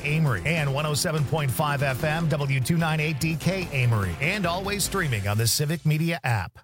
Amory and 107.5 FM W298DK Amory, and always streaming on the Civic Media app.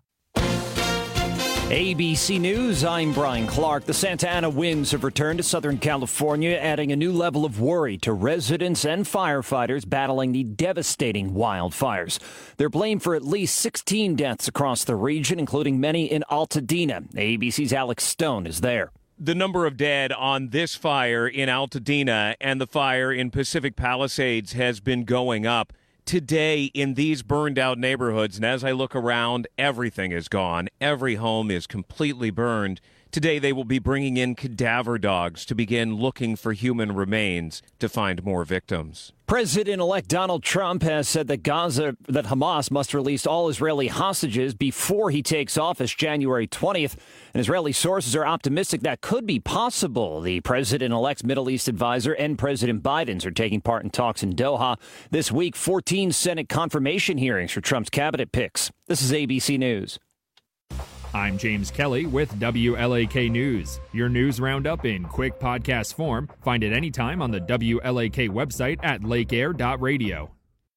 ABC News, I'm Brian Clark. The Santa Ana winds have returned to Southern California, adding a new level of worry to residents and firefighters battling the devastating wildfires. They're blamed for at least 16 deaths across the region, including many in Altadena. ABC's Alex Stone is there. The number of dead on this fire in Altadena and the fire in Pacific Palisades has been going up. Today in these burned out neighborhoods, and as I look around, everything is gone. Every home is completely burned. Today they will be bringing in cadaver dogs to begin looking for human remains to find more victims. President-elect Donald Trump has said that Hamas must release all Israeli hostages before he takes office January 20th. And Israeli sources are optimistic that could be possible. The president-elect's Middle East advisor and President Biden's are taking part in talks in Doha. This week, 14 Senate confirmation hearings for Trump's cabinet picks. This is ABC News. I'm James Kelly with WLAK News. Your news roundup in quick podcast form. Find it anytime on the WLAK website at lakeair.radio.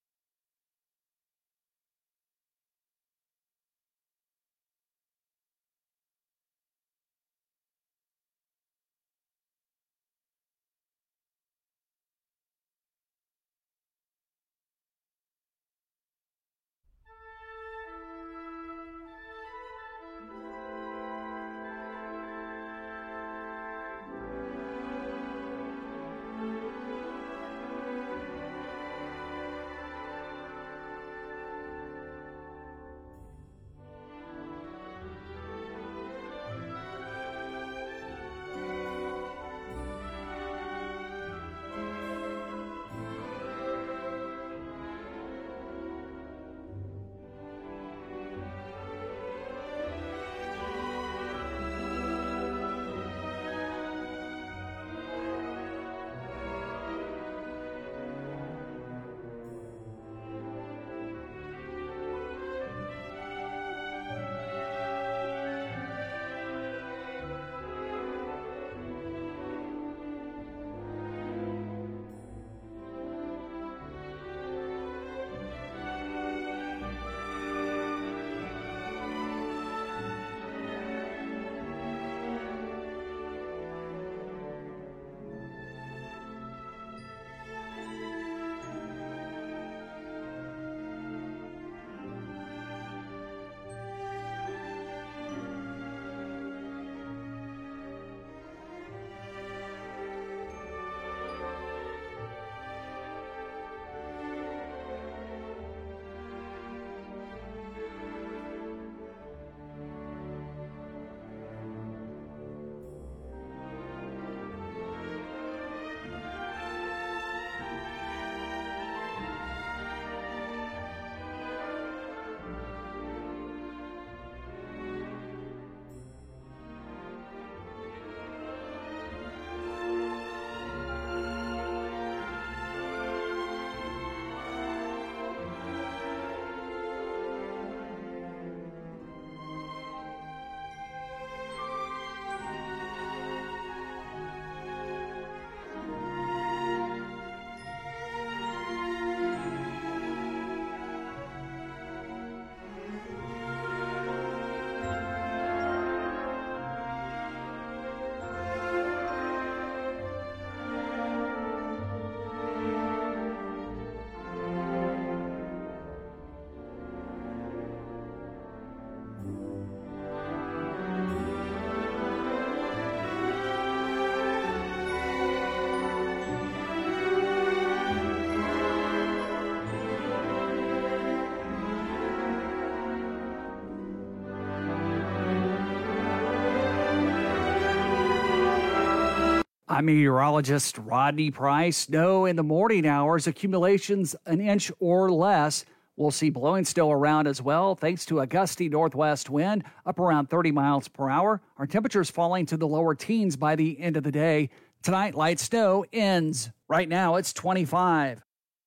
I'm meteorologist Rodney Price. Snow in the morning hours, accumulations an inch or less. We'll see blowing still around as well, thanks to a gusty northwest wind up around 30 miles per hour. Our temperatures falling to the lower teens by the end of the day. Tonight, light snow ends. Right now, it's 25.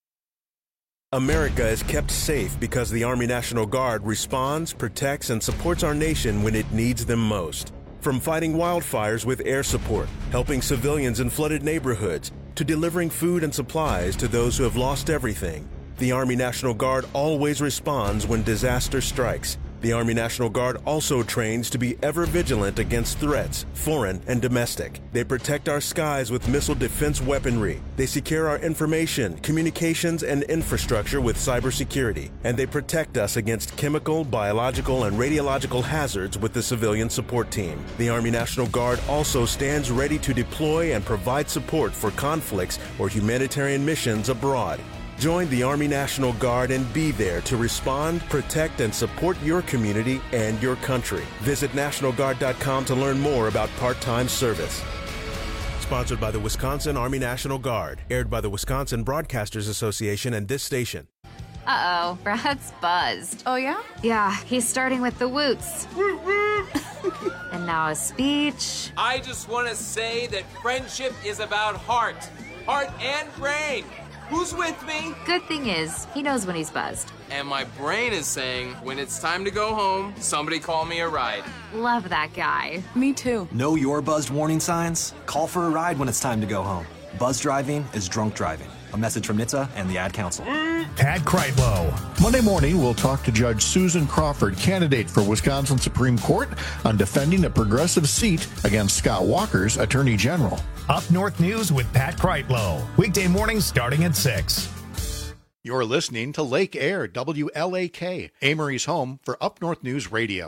America is kept safe because the Army National Guard responds, protects, and supports our nation when it needs them most. From fighting wildfires with air support, helping civilians in flooded neighborhoods, to delivering food and supplies to those who have lost everything. The Army National Guard always responds when disaster strikes. The Army National Guard also trains to be ever vigilant against threats, foreign and domestic. They protect our skies with missile defense weaponry. They secure our information, communications, and infrastructure with cybersecurity. And they protect us against chemical, biological, and radiological hazards with the civilian support team. The Army National Guard also stands ready to deploy and provide support for conflicts or humanitarian missions abroad. Join the Army National Guard and be there to respond, protect, and support your community and your country. Visit NationalGuard.com to learn more about part-time service. Sponsored by the Wisconsin Army National Guard. Aired by the Wisconsin Broadcasters Association and this station. Uh-oh, Brad's buzzed. Oh, yeah? Yeah, he's starting with the woots. And now a speech. I just want to say that friendship is about heart and brain. Who's with me? Good thing is, he knows when he's buzzed. And my brain is saying, when it's time to go home, somebody call me a ride. Love that guy. Me too. Know your buzzed warning signs? Call for a ride when it's time to go home. Buzz driving is drunk driving. A message from NHTSA and the Ad Council. Pat Kreitlow. Monday morning, we'll talk to Judge Susan Crawford, candidate for Wisconsin Supreme Court, on defending a progressive seat against Scott Walker's Attorney General. Up North News with Pat Kreitlow. Weekday mornings starting at 6. You're listening to Lake Air, WLAK, Amory's home for Up North News Radio.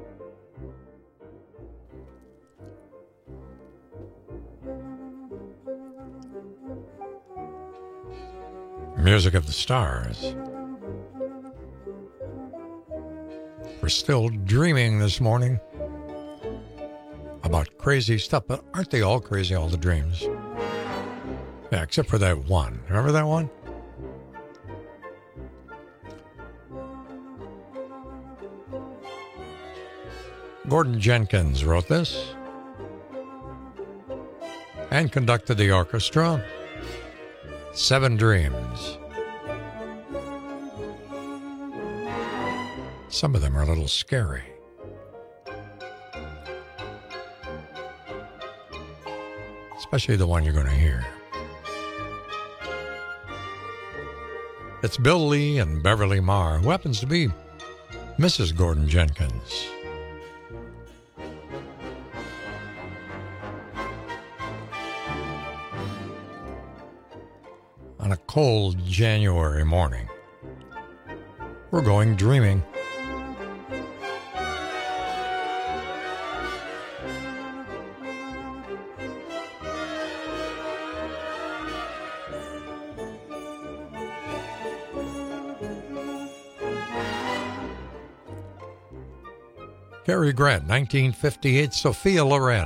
Music of the Stars. We're still dreaming this morning about crazy stuff, but aren't they all crazy, all the dreams? Yeah, except for that one. Remember that one? Gordon Jenkins wrote this and conducted the orchestra. 7 Dreams. Some of them are a little scary. Especially the one you're going to hear. It's Bill Lee and Beverly Marr, who happens to be Mrs. Gordon Jenkins. On a cold January morning, we're going dreaming. Cary Grant, 1958, Sophia Loren.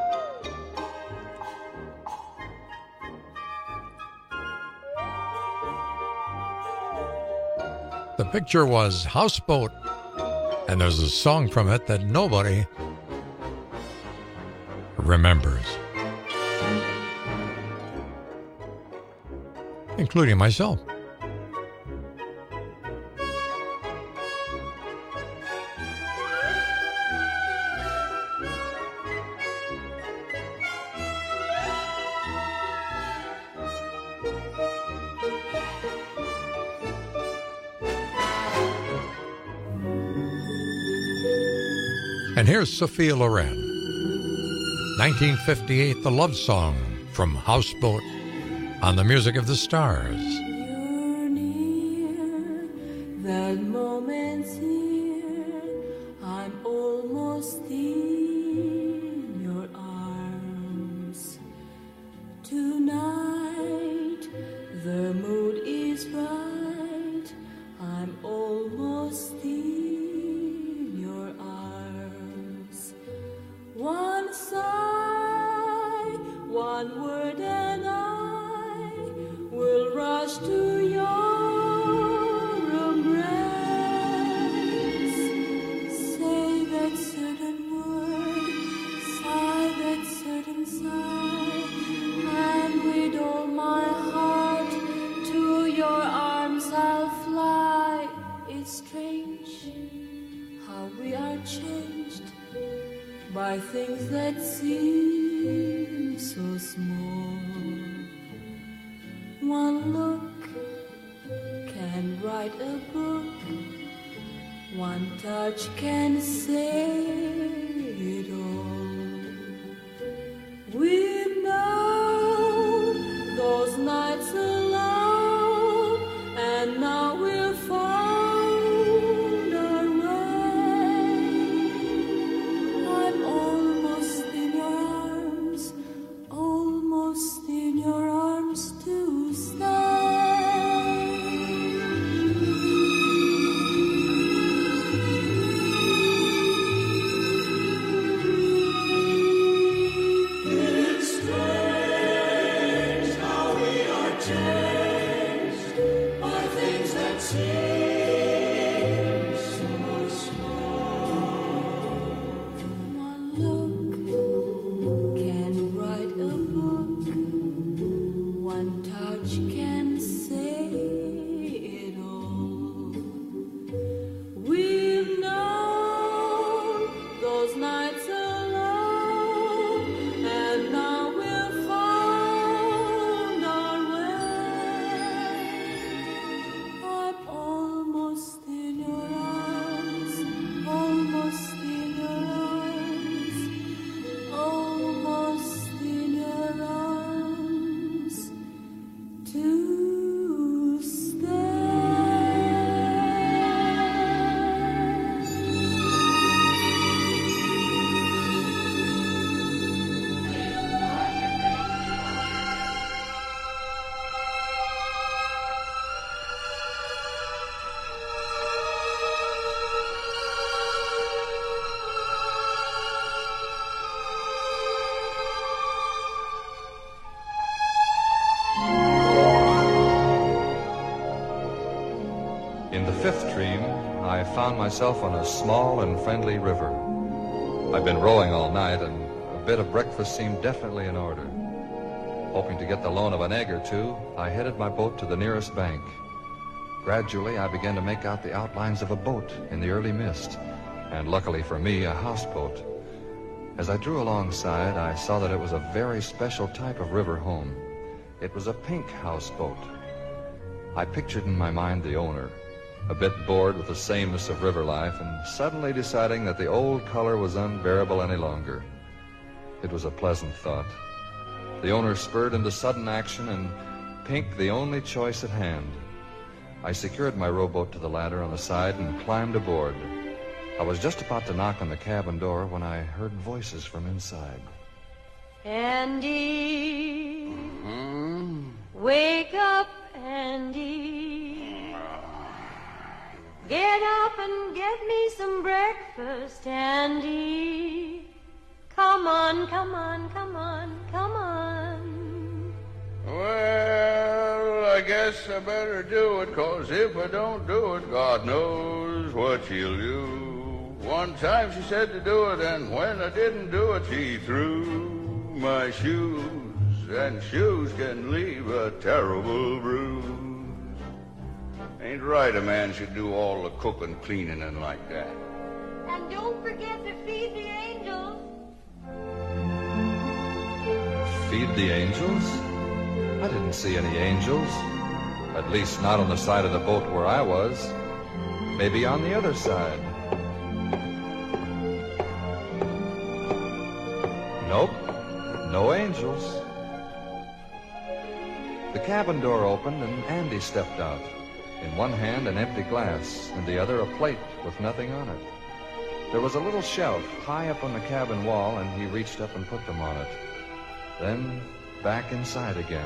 The picture was Houseboat, and there's a song from it that nobody remembers, including myself. And here's Sophia Loren, 1958, the love song from Houseboat on the Music of the Stars. You're near, that moment's here, I'm almost in your arms. Tonight, the mood is right, I'm almost in your arms. One sigh, one word and I will rush to your embrace. Say that certain word, sigh that certain sigh, and with all my heart to your arms I'll fly. It's strange how we are changed by things that seem so small. One look can write a book. One touch can say it all. We've known those nights alone, and now we've found our way. I'm almost in your arms, almost in your arms to stay. In the fifth dream, I found myself on a small and friendly river. I'd been rowing all night, and a bit of breakfast seemed definitely in order. Hoping to get the loan of an egg or two, I headed my boat to the nearest bank. Gradually, I began to make out the outlines of a boat in the early mist, and luckily for me, a houseboat. As I drew alongside, I saw that it was a very special type of river home. It was a pink houseboat. I pictured in my mind the owner, a bit bored with the sameness of river life, and suddenly deciding that the old color was unbearable any longer. It was a pleasant thought. The owner spurred into sudden action, and pink the only choice at hand. I secured my rowboat to the ladder on the side and climbed aboard. I was just about to knock on the cabin door when I heard voices from inside. Andy, wake up, Andy. Get up and get me some breakfast, Andy. Come on, come on, come on, come on. Well, I guess I better do it, 'cause if I don't do it, God knows what she'll do. One time she said to do it, and when I didn't do it, she threw my shoes, and shoes can leave a terrible bruise. Ain't right a man should do all the cooking, cleaning, and like that. And don't forget to feed the angels. Feed the angels? I didn't see any angels. At least not on the side of the boat where I was. Maybe on the other side. Nope, no angels. The cabin door opened and Andy stepped out. In one hand, an empty glass, in the other, a plate with nothing on it. There was a little shelf high up on the cabin wall, and he reached up and put them on it. Then back inside again.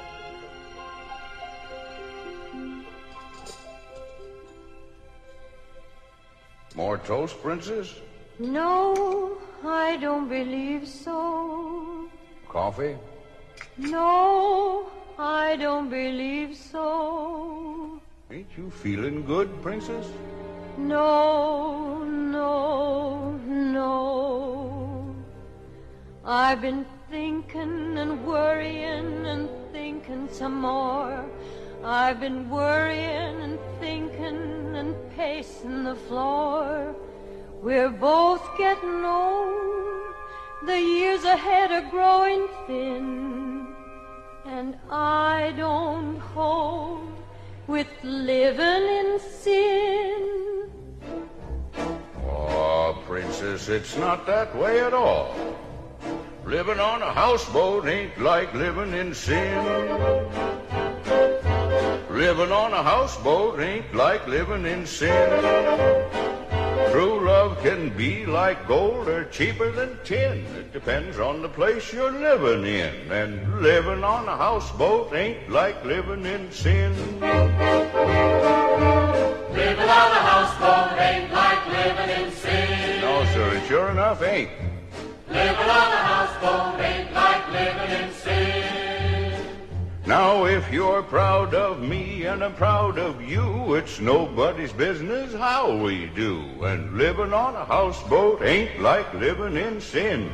More toast, Princess? No, I don't believe so. Coffee? No, I don't believe so. Ain't you feeling good, Princess? No, no, no. I've been thinking and worrying and thinking some more. I've been worrying and thinking and pacing the floor. We're both getting old. The years ahead are growing thin. and I don't hold with living in sin. Oh, Princess, it's not that way at all. Living on a houseboat ain't like living in sin. Living on a houseboat ain't like living in sin. True love can be like gold or cheaper than tin. It depends on the place you're living in. And living on a houseboat ain't like living in sin. Living on a houseboat ain't like living in sin. No, sir, it sure enough ain't. Living on a houseboat ain't like living in sin. Now, if you're proud of me and I'm proud of you, it's nobody's business how we do. And living on a houseboat ain't like living in sin.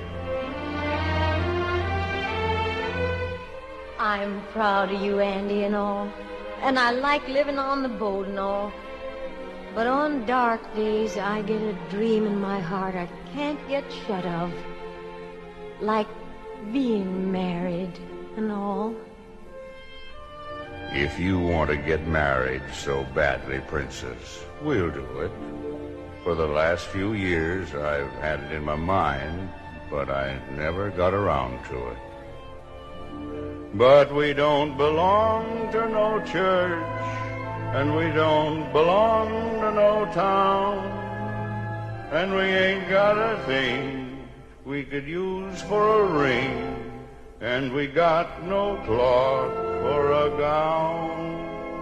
I'm proud of you, Andy, and all. And I like living on the boat and all. But on dark days, I get a dream in my heart I can't get shut of. Like being married and all. If you want to get married so badly, Princess, we'll do it. For the last few years, I've had it in my mind, but I never got around to it. But we don't belong to no church, and we don't belong to no town, and we ain't got a thing we could use for a ring, and we got no cloth for a gown.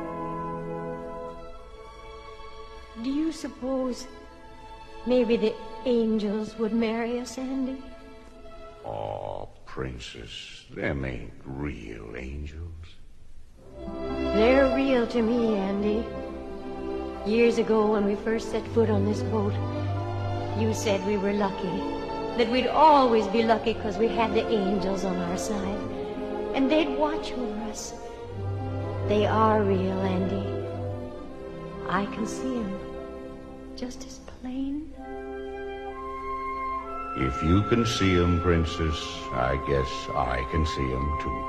Do you suppose maybe the angels would marry us, Andy? Oh, Princess, them ain't real angels. They're real to me, Andy. Years ago, when we first set foot on this boat, you said we were lucky. That we'd always be lucky because we had the angels on our side. And they'd watch over us. They are real, Andy. I can see them just as plain. If you can see 'em, Princess, I guess I can see 'em too.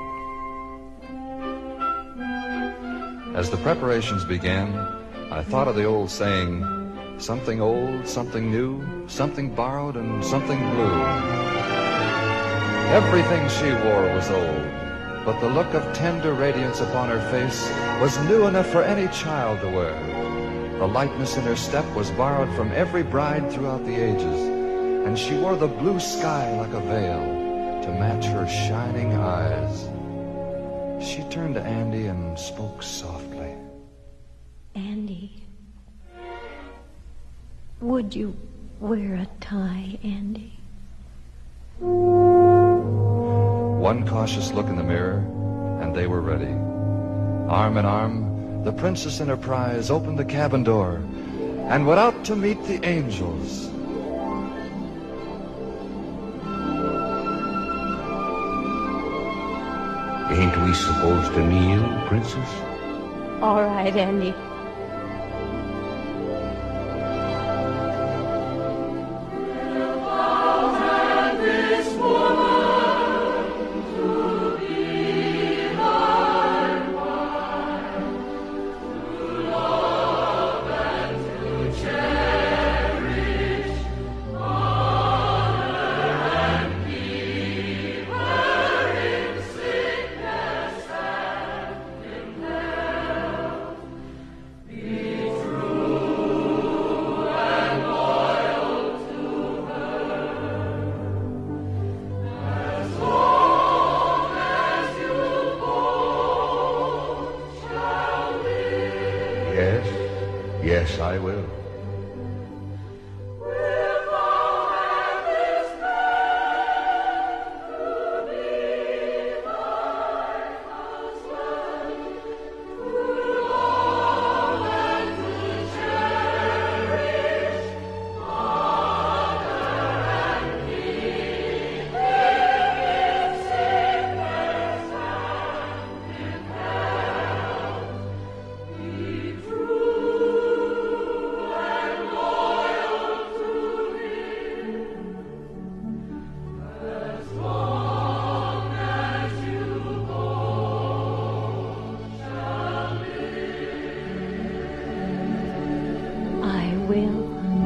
As the preparations began, I thought of the old saying, something old, something new, something borrowed, and something blue. Everything she wore was old, but the look of tender radiance upon her face was new enough for any child to wear. The lightness in her step was borrowed from every bride throughout the ages, and she wore the blue sky like a veil to match her shining eyes. She turned to Andy and spoke softly. Andy, would you wear a tie, Andy? One cautious look in the mirror, and they were ready. Arm in arm, the Princess and her prize opened the cabin door and went out to meet the angels. Ain't we supposed to kneel, Princess? All right, Andy. Yes, I will. will.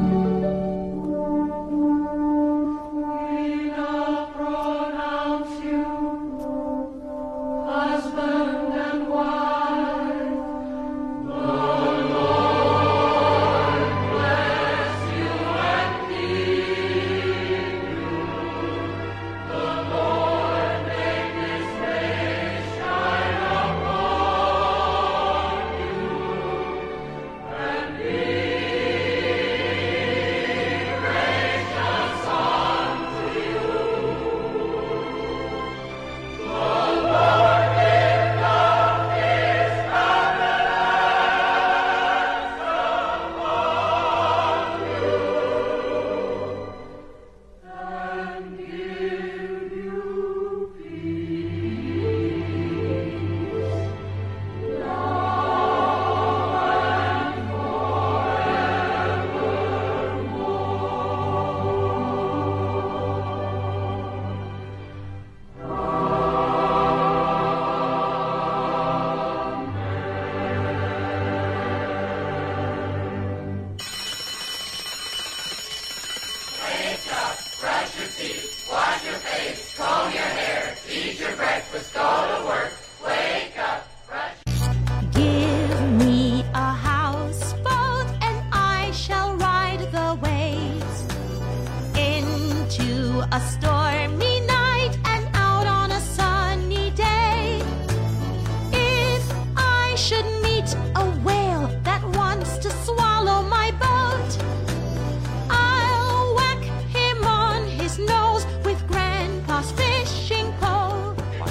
A stormy night and out on a sunny day. If I should meet a whale that wants to swallow my boat, I'll whack him on his nose with Grandpa's fishing pole.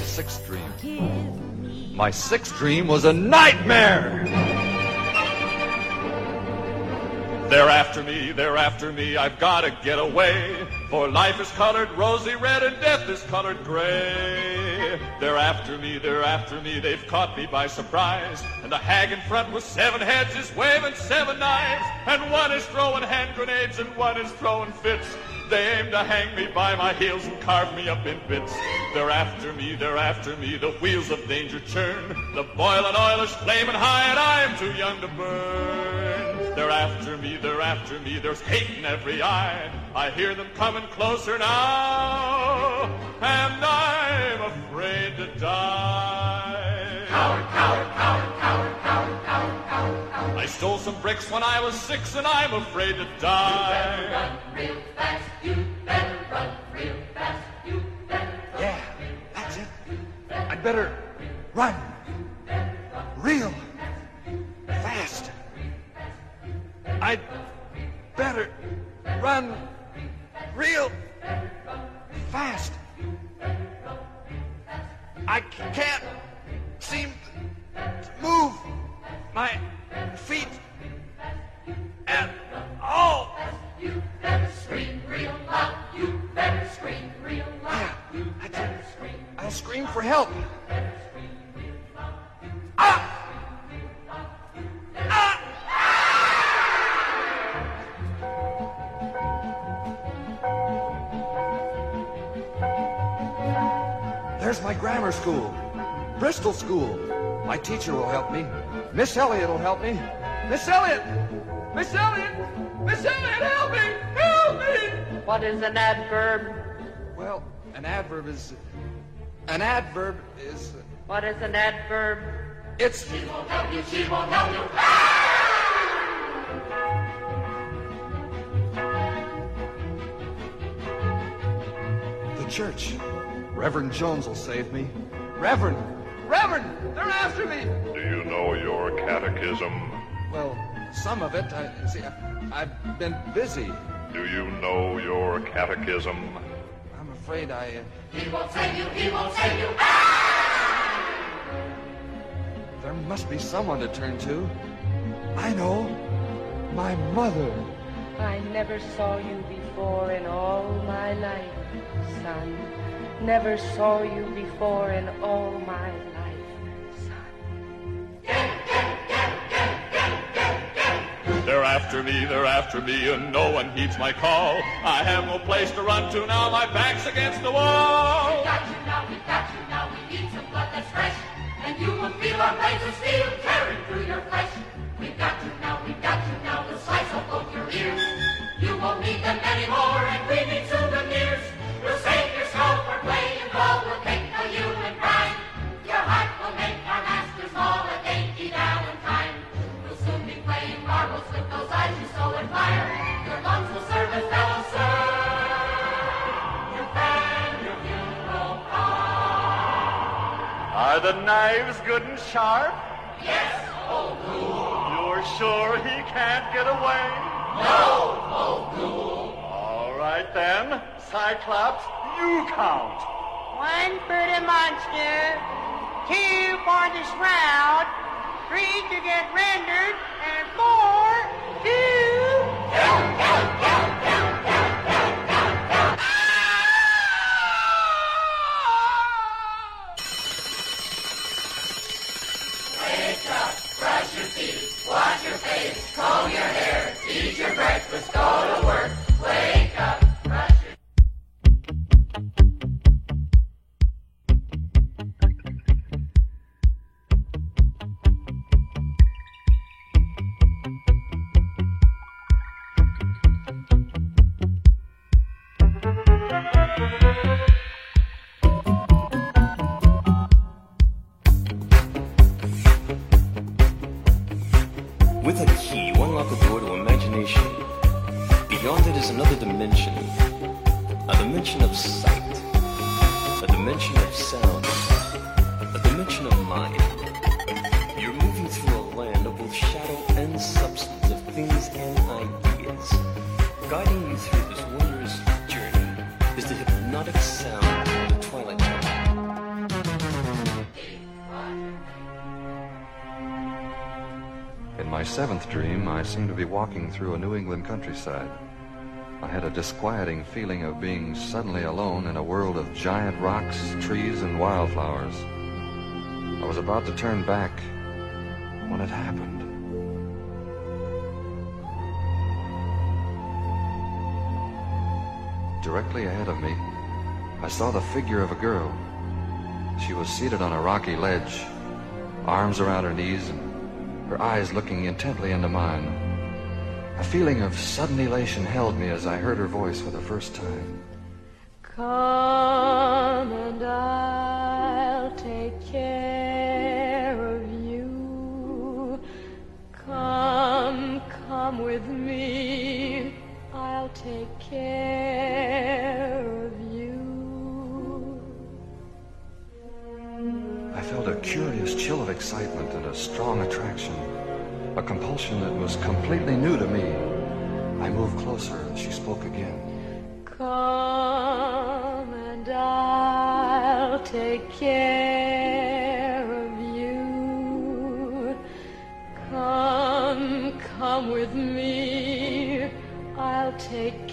My sixth dream was a nightmare! They're after me, I've gotta get away. For life is colored rosy red and death is colored gray. They're after me, they've caught me by surprise. And the hag in front with 7 heads is waving 7 knives. And one is throwing hand grenades and one is throwing fits. They aim to hang me by my heels and carve me up in bits. They're after me, the wheels of danger churn. The boiling oil is flaming high and I am too young to burn. They're after me, there's hate in every eye. I hear them coming closer now, and I'm afraid to die. Coward, coward, coward, coward, coward, coward, coward, coward. I stole some bricks when I was 6 and I'm afraid to die. You better run real fast, you better run real fast, you better run. Yeah, that's it. I'd better run real fast. I'd better run real fast. I can't seem to move my feet at all. You better scream real loud. You better scream real loud. Yeah, I'll scream for help. Ah! Ah! There's my grammar school, Bristol School. My teacher will help me. Miss Elliott will help me. Miss Elliott! Miss Elliott! Miss Elliott, help me! Help me! What is an adverb? Well, an adverb is... What is an adverb? It's... She won't help you, she won't help you. The church. Reverend Jones will save me. Reverend! They're after me! Do you know your catechism? Well, some of it. I've been busy. Do you know your catechism? I'm afraid I... He won't save you, he won't save you. There must be someone to turn to. I know. My mother. I never saw you before in all my life, son. Never saw you before in all my life, son. They're after me, and no one heeds my call. I have no place to run to now, my back's against the wall. We got you now, we need some blood that's fresh. And you will feel our blades of steel tearing through your flesh. We got you now, the slice will both your Are the knives good and sharp? Yes, O'Toole. You're sure he can't get away? No, O'Toole. All right then, Cyclops, you count. 1 for the monster, 2 for the shroud, 3 to get rendered, and 4 to... Wake up, brush your teeth, wash your face, comb your hair, eat your breakfast, go to work. Wake up, brush your With a key, you unlock a door to imagination. Beyond it is another dimension. A dimension of sight. A dimension of sound. A dimension of mind. You're moving through a land of both shadow and substance, of things and ideas. Guiding you through this wondrous journey is the hypnotic sound of the Twilight Zone. In my 7th dream, I seemed to be walking through a New England countryside. I had a disquieting feeling of being suddenly alone in a world of giant rocks, trees, and wildflowers. I was about to turn back when it happened. Directly ahead of me, I saw the figure of a girl. She was seated on a rocky ledge, arms around her knees, and her eyes looking intently into mine. A feeling of sudden elation held me as I heard her voice for the first time. Come and I'll take care of you. Come with me. I'll take care of you. I felt a curious chill of excitement and a strong attraction, a compulsion that was completely new to me. I moved closer and she spoke again. Come and I'll take care of you. Come with me. I'll take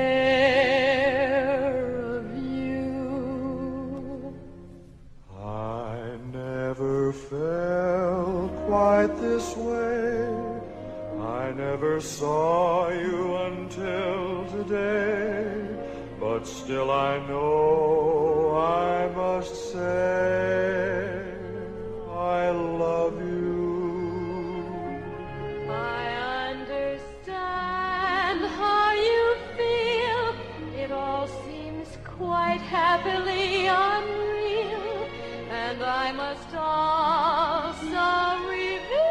care of you. I never felt quite this way. I never saw you until today. But still I know I must say I love you. I understand how you feel. It all seems quite happily unreal. And I must also reveal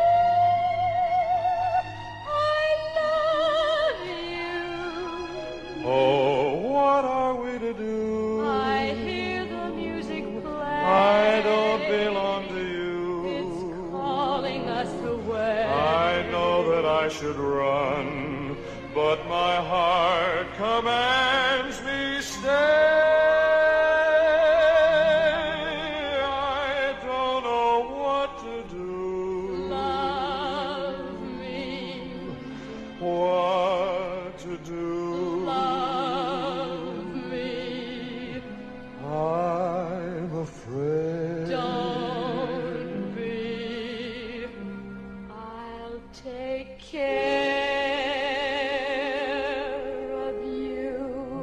I love you. Oh, what are we to do? I hear the music play. I don't belong to you. It's calling us away. I know that I should run, but my heart commands me stay. I don't know what to do. Love me. What to do. Love me. I'm afraid. Don't be. I'll take care of you.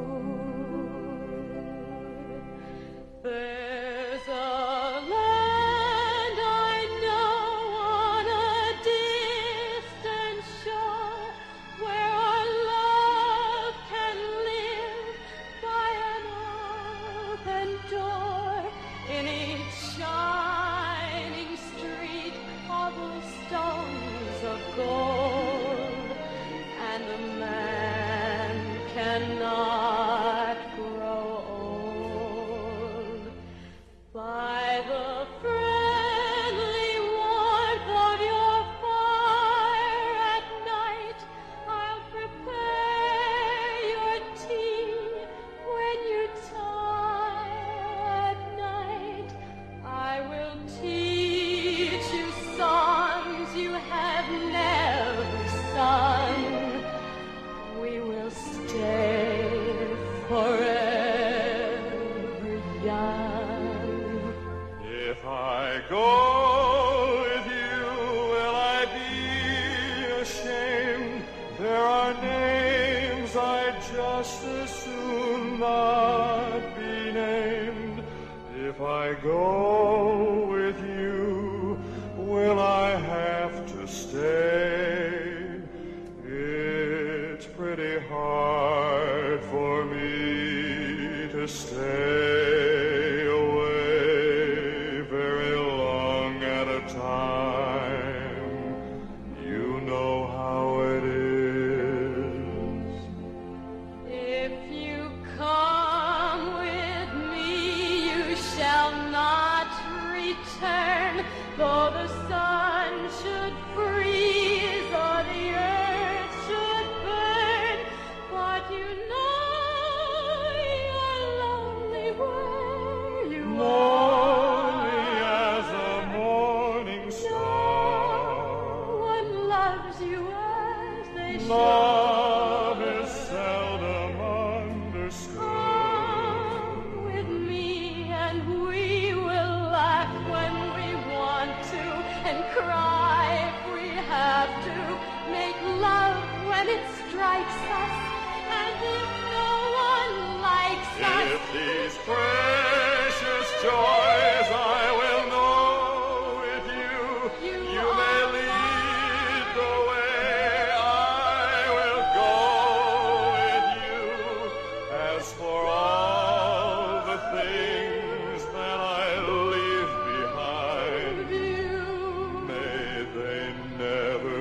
There's a land I know on a distant shore where our love can live by an open door. In each shining street, cobblestones of gold, and a man cannot grow old by the friendship just as soon not be named. If I go with you, will I have to stay? It's pretty hard for me to stay away very long at a time. You know how it is. If you come with me, you shall not return, though the sun should freeze or the earth should burn. But you know you're lonely where you Lonely are. as a morning star. No one loves you as they should. Love is seldom understood. Come with me and we will laugh when we want to and cry if we have to. Make love when it strikes us, and if no one likes us, If these precious joys I will know with you, you may lead the way, I will go with you. As for all the things that I leave behind, may they never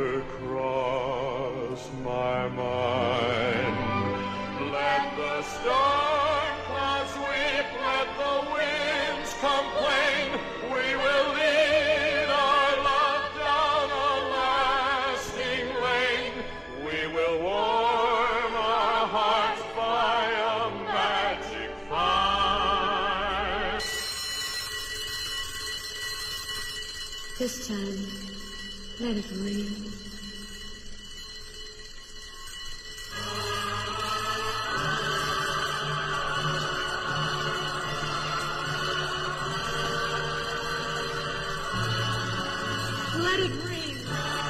cross my mind. Let the storm clouds weep, let the winds complain. We will lead our love down a lasting lane. We will warm our hearts by a magic fire. This time, let it rain. Let it rain.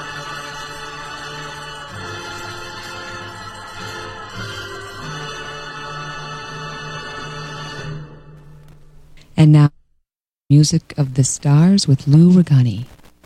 And now, Music of the Stars with Lou Regani.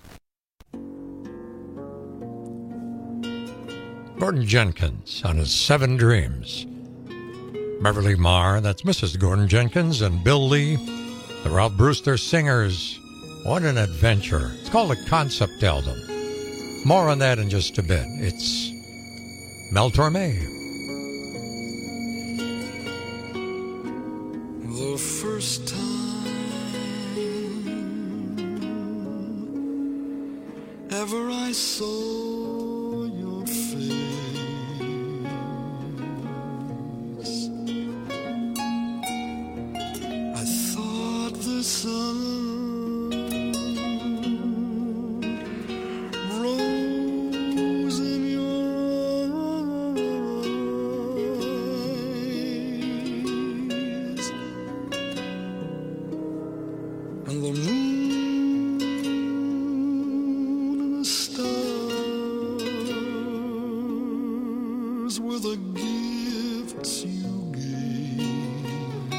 Gordon Jenkins on his 7 Dreams. Beverly Marr, that's Mrs. Gordon Jenkins, and Bill Lee, the Ralph Brewster Singers. What an adventure. It's called a concept album. More on that in just a bit. It's Mel Torme. The first time ever I saw your face, I thought the sun rose in your eyes, and the moon and the stars were the gifts you gave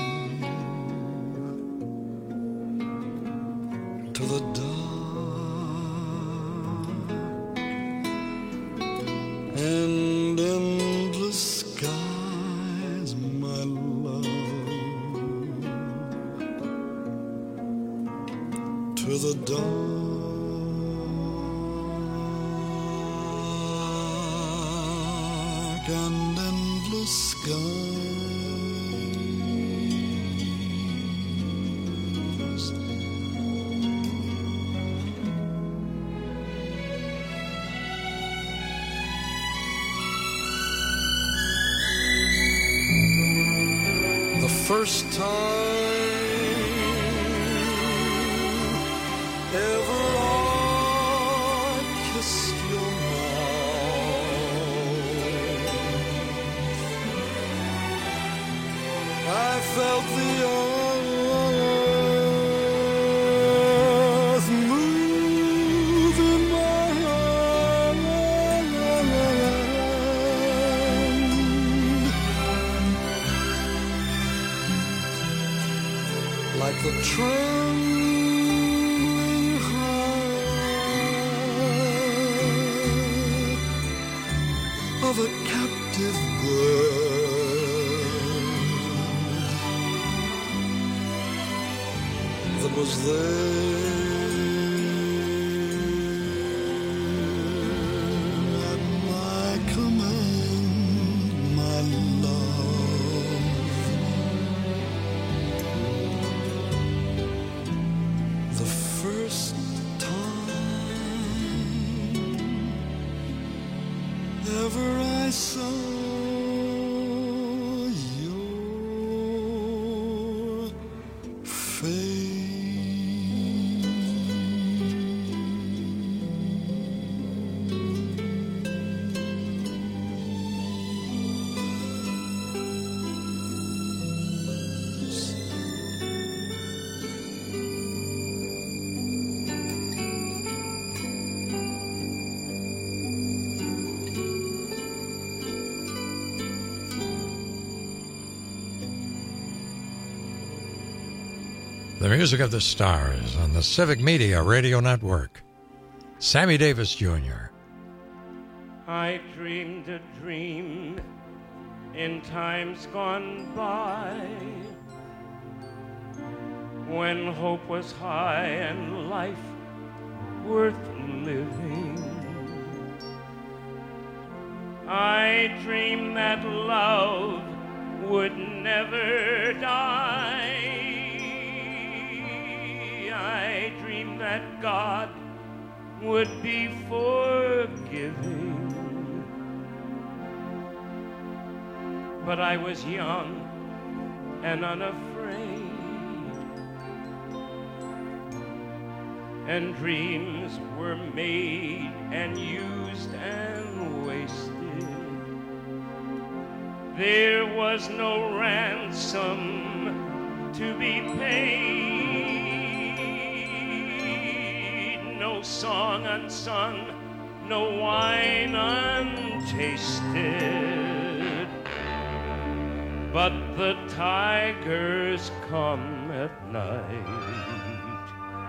to the dark and endless skies, my love, to the dark and endless skies. The first time ever I kissed your mouth, I felt the earth move in my hand, the trembling heart of a captive bird that was there at my command, my love. The first time ever I saw your face. The music of the stars on the Civic Media Radio Network. Sammy Davis Jr. I dreamed a dream in times gone by, when hope was high and life worth living. I dreamed that love would never die. I dreamed that God would be forgiving. But I was young and unafraid, and dreams were made and used and wasted. There was no ransom to be paid, no song unsung, no wine untasted. But the tigers come at night,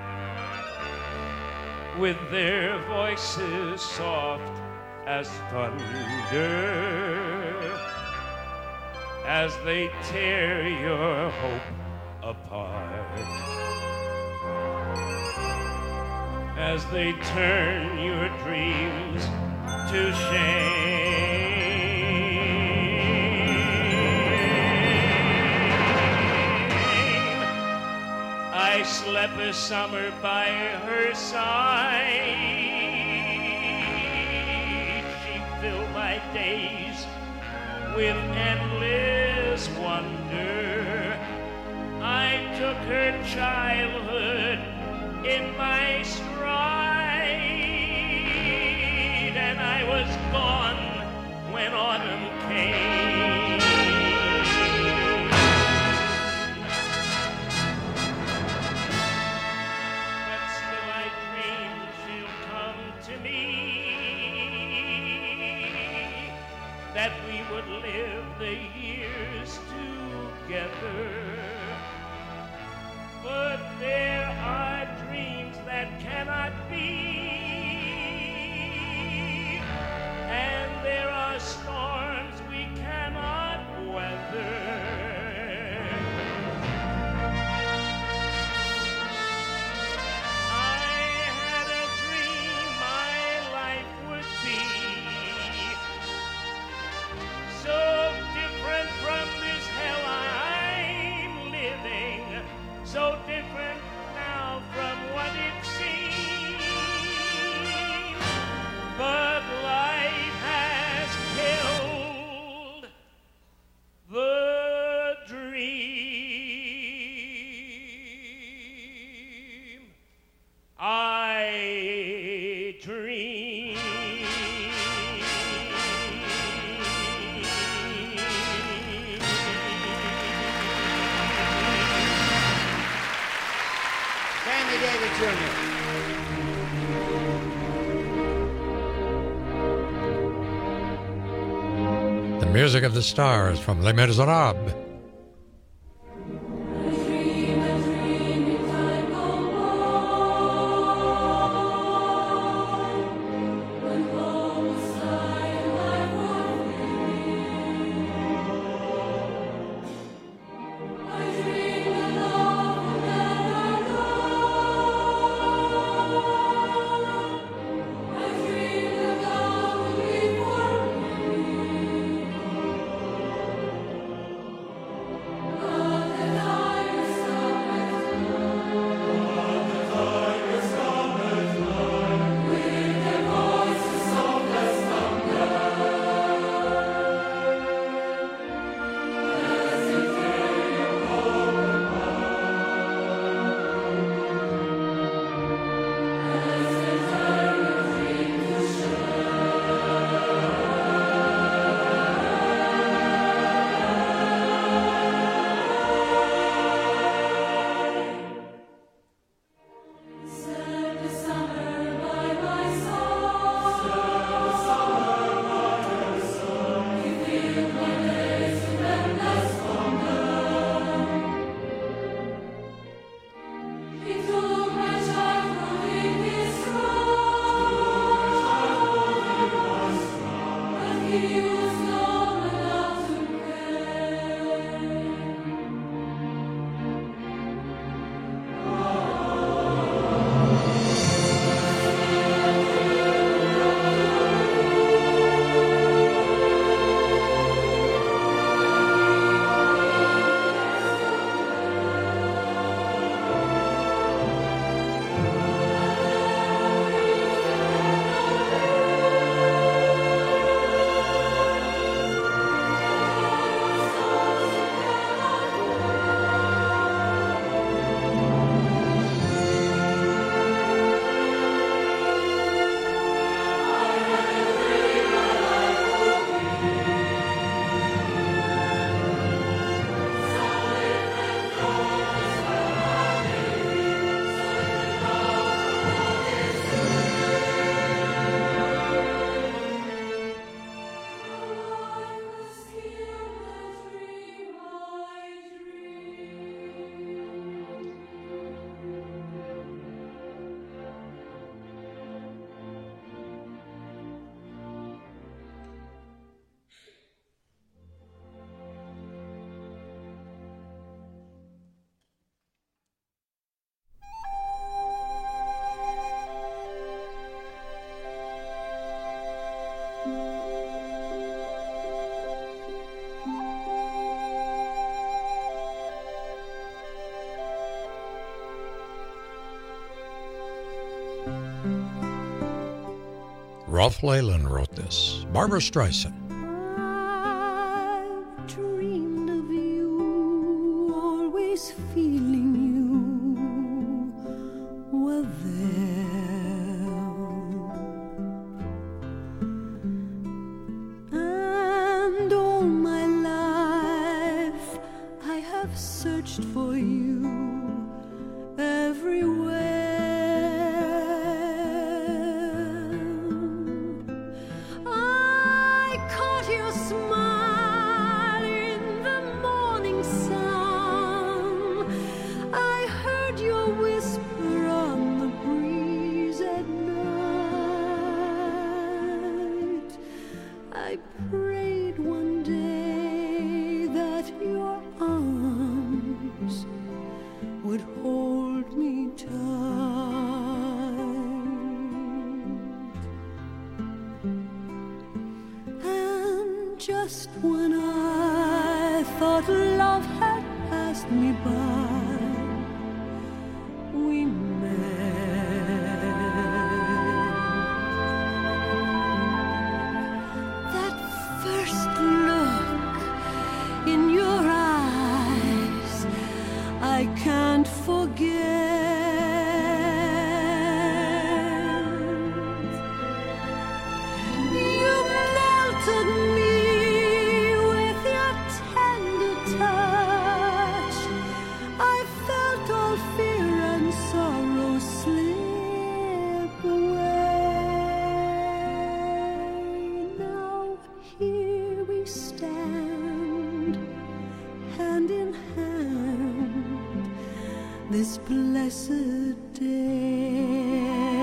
with their voices soft as thunder, as they tear your hope apart, as they turn your dreams to shame. I slept a summer by her side. She filled my days with endless wonder. I took her childhood in my stride, and I was gone when autumn came. But still I dream she'll come to me, that we would live the years together. But there are dreams that cannot be, and there are storms we cannot weather. I had a dream my life would be so different from this hell I'm living, so different now from what it seemed. But life has killed the dream I dreamed. Sammy Davis Jr. The music of the stars from Les Miserables. A dream Ralph Leyland wrote this. Barbara Streisand. I've dreamed of you, always feeling you were there. And all my life I have searched for you everywhere. I prayed one day that your arms would hold me tight. And just when I thought love had passed me by, we in your eyes I can't forget. You melted me with your tender touch. I felt all fear and sorrow slip away. Now here we stand, hand in hand, this blessed day.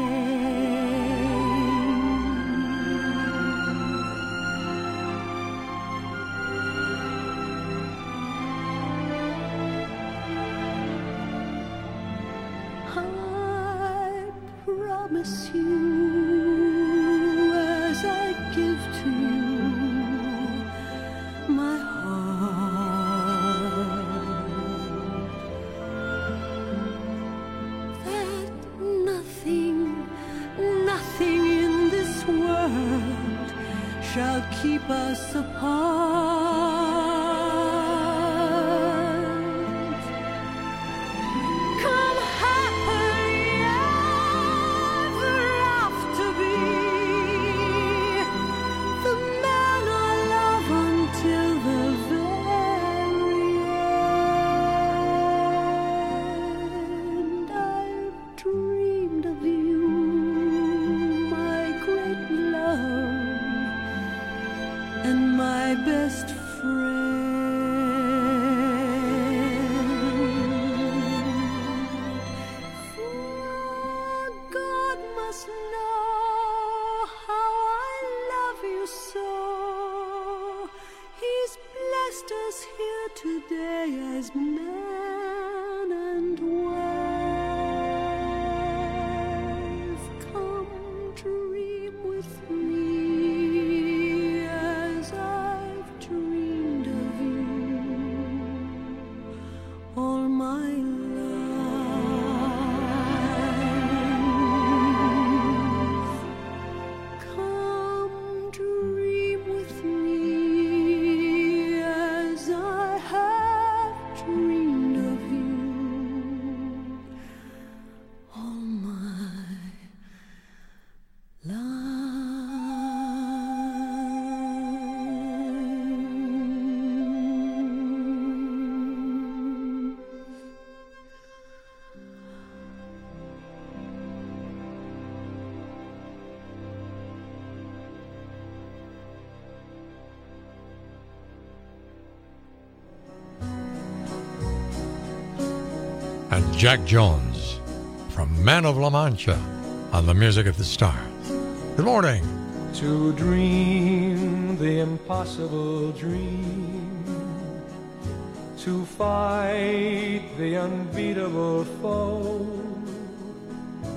I promise you, as I give to you my heart, that nothing in this world shall keep us apart. Come happily ever after, be the man I love until the very end. I've dreamed of you, my great love and my best friend. For God must know how I love you so. He's blessed us here today as man and wife. Come dream with me as I've dreamed of you all my life. Come dream with me as I have dreamed of you all my And Jack Jones from Man of La Mancha on the Music of the Stars. Good morning. To dream the impossible dream, to fight the unbeatable foe,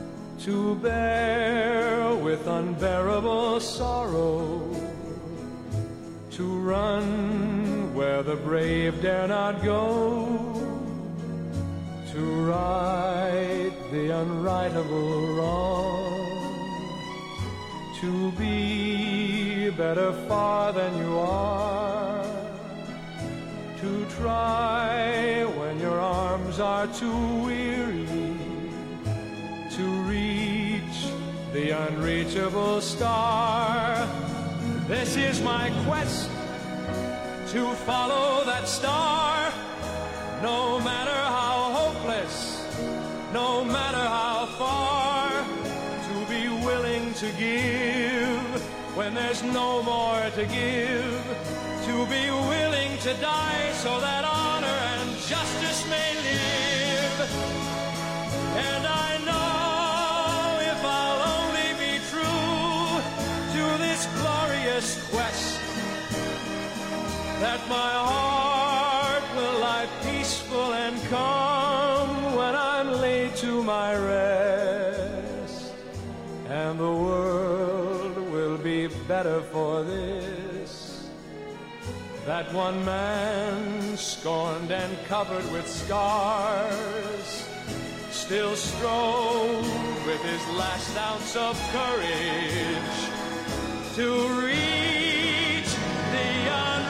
to bear with unbearable sorrow, to run where the brave dare not go, to right the unrightable wrong, to be better far than you are, to try when your arms are too weary, to reach the unreachable star. This is my quest, to follow that star, no matter how hopeless, no matter how far, to be willing to give when there's no more to give, to be willing to die so that honor and justice may live. And I know if I'll only be true to this glorious quest, that my heart will lie peaceful and calm when I'm laid to my rest, and the world will be better for this, that one man scorned and covered with scars still strove with his last ounce of courage to reach the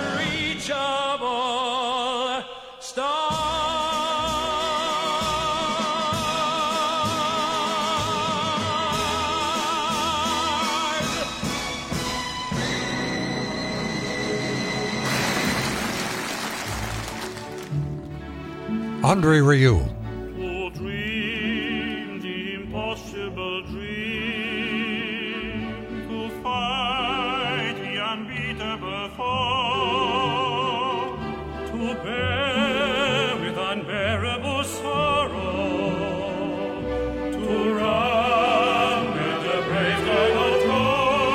unreachable star. Andre Rieu. To dream the impossible dream, to fight the unbeatable foe, to bear with unbearable sorrow, to run where the brave dare not go,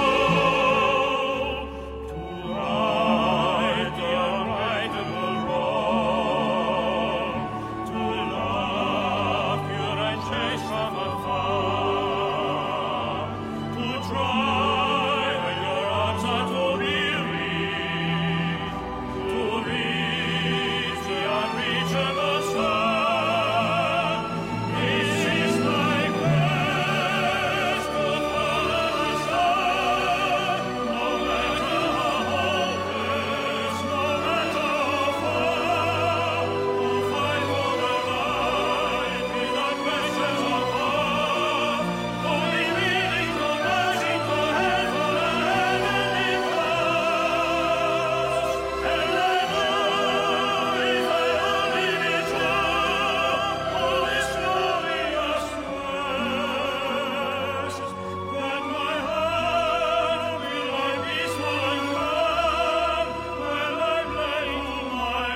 to right the unrightable wrong, to love pure and chaste from afar, to try when your arms are too weary, to reach the unreachable star. This is my quest, to follow the star, no matter how hopeless, no matter how far, to fight for the light without questions of heart, to be willing to rush into hell for the heavenly cause. And I know if I only be true, all this glorious quest, that my heart will lie peaceful and calm when I'm laid to my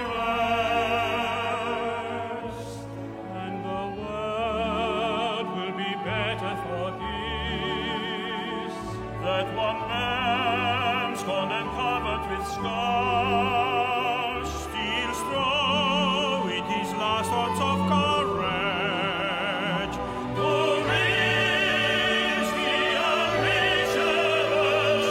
rest, and the world will be better for this, that one man scorned and covered with scars still strove with his last thoughts of courage to reach the unreachable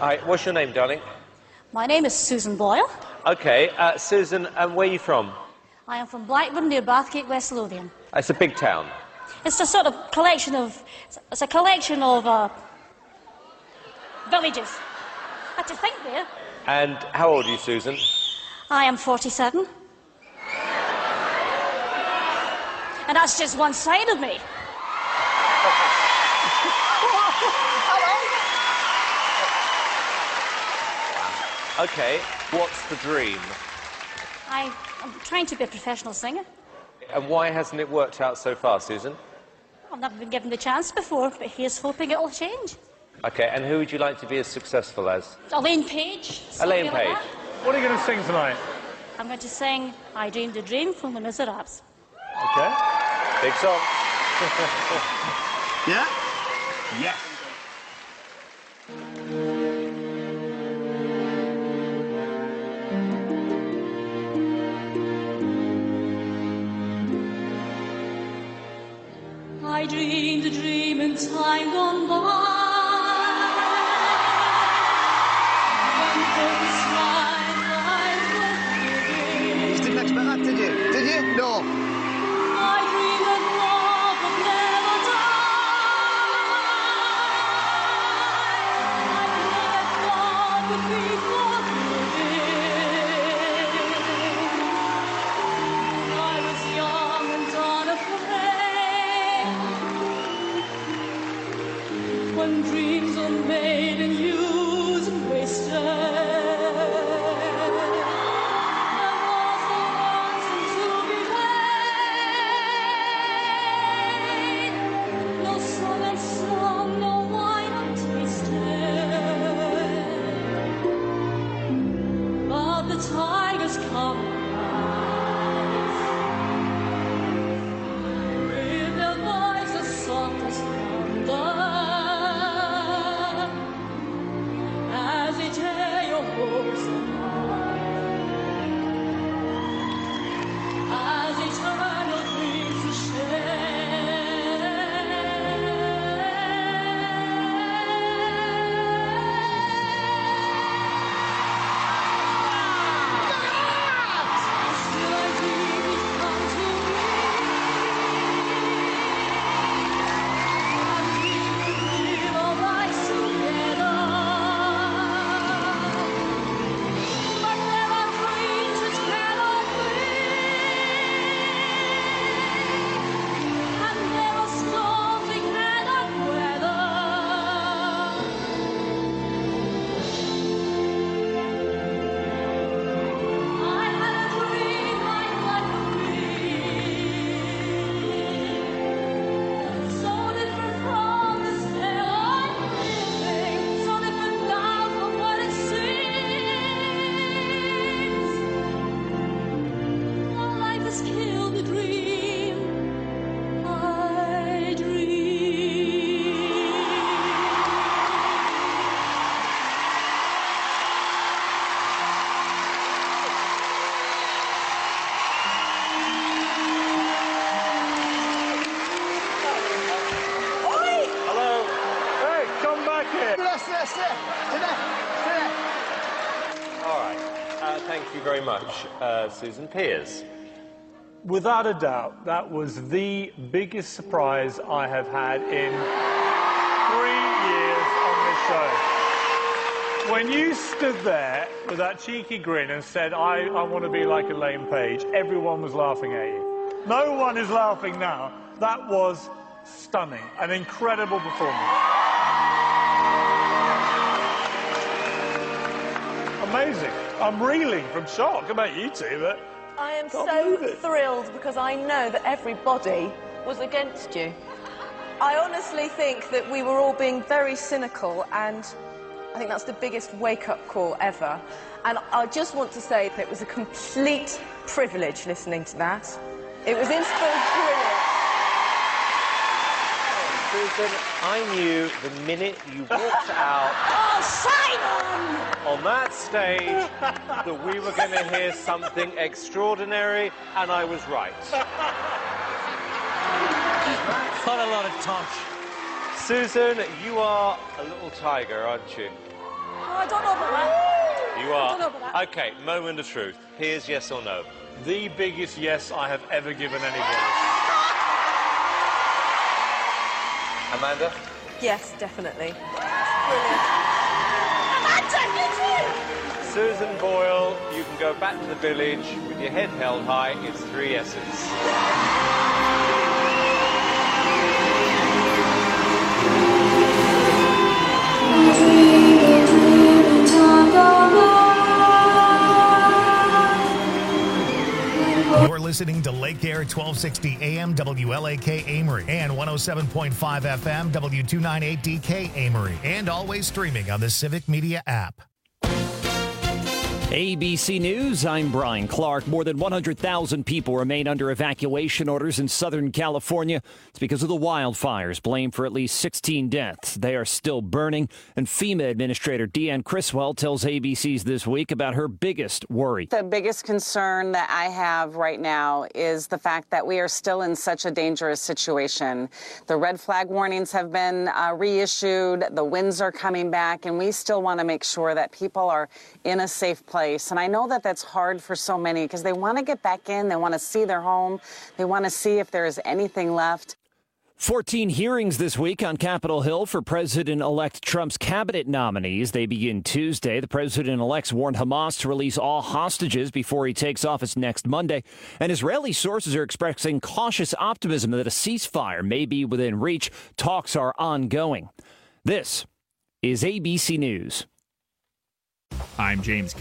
Hi, what's your name, darling? My name is Susan Boyle. Okay, Susan, where are you from? I am from Blackburn near Bathgate, West Lothian. It's a big town. It's a sort of collection of... It's a collection of villages. Had to think there. And how old are you, Susan? I am 47. And that's just one side of me. Okay, what's the dream? I'm trying to be a professional singer. And why hasn't it worked out so far, Susan? I've never been given the chance before, but here's hoping it'll change. Okay, and who would you like to be as successful as? Elaine Page. Elaine Page. What are you going to sing tonight? I'm going to sing I Dreamed a Dream from Les Miserables. Okay. Big song. Yeah? Yes. I dreamed a dream in time gone by. You didn't expect that, did you? Did you? No. I dreamed that love would never die. I dreamed that God would be forgiven. I was young and unafraid. When dreams are made and used and wasted. Tigers come with their voices soft as thunder as they tear your hopes apart, as they turn your dreams to Thank you very much, Susan Piers. Without a doubt, that was the biggest surprise I have had in 3 years on this show. When you stood there with that cheeky grin and said, I want to be like Elaine Page, everyone was laughing at you. No one is laughing now. That was stunning, an incredible performance. Amazing. I'm reeling from shock about you two, but I am so thrilled because I know that everybody was against you. I honestly think that we were all being very cynical, and I think that's the biggest wake-up call ever. And I just want to say that it was a complete privilege listening to that. It was brilliant. Susan, I knew the minute you walked out on that stage that we were going to hear something extraordinary, and I was right. Quite a lot of tosh. Susan, you are a little tiger, aren't you? Oh, I don't know about that. You I don't know are. about that. Okay, moment of truth. Here's yes or no. The biggest yes I have ever given anybody. Amanda? Yes, definitely. Susan Boyle, you can go back to the village with your head held high. It's 3 yeses. You're listening to Lake Air 1260 AM WLAK Amory and 107.5 FM W298DK Amory, and always streaming on the Civic Media app. ABC News, I'm Brian Clark. More than 100,000 people remain under evacuation orders in Southern California. It's because of the wildfires, blamed for at least 16 deaths. They are still burning, and FEMA Administrator Deanne Criswell tells ABC's This Week about her biggest worry. The biggest concern that I have right now is the fact that we are still in such a dangerous situation. The red flag warnings have been reissued, the winds are coming back, and we still want to make sure that people are in a safe place. And I know that that's hard for so many because they want to get back in, they want to see their home, they want to see if there is anything left. 14 hearings this week on Capitol Hill for President-elect Trump's cabinet nominees. They begin Tuesday. The president-elect's warned Hamas to release all hostages before he takes office next Monday. And Israeli sources are expressing cautious optimism that a ceasefire may be within reach. Talks are ongoing. This is ABC News. I'm James